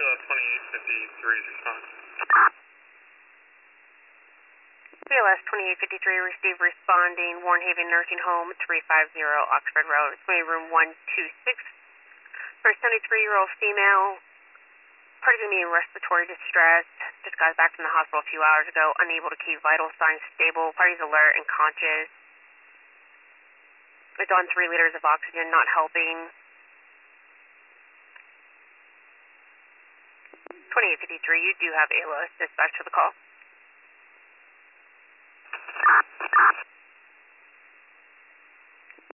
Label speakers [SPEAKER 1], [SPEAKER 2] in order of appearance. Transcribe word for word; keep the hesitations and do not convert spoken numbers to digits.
[SPEAKER 1] twenty-eight fifty-three's response.
[SPEAKER 2] B L S twenty-eight fifty-three, receive responding, Warren Haven Nursing Home, three fifty Oxford Road, swing room one two six. For a seventy-three-year-old female, party being respiratory distress, just got back from the hospital a few hours ago, unable to keep vital signs stable, party's alert and conscious. It's on three liters of oxygen, not helping. twenty-eight fifty-three, you do have A L O S, dispatch to the call.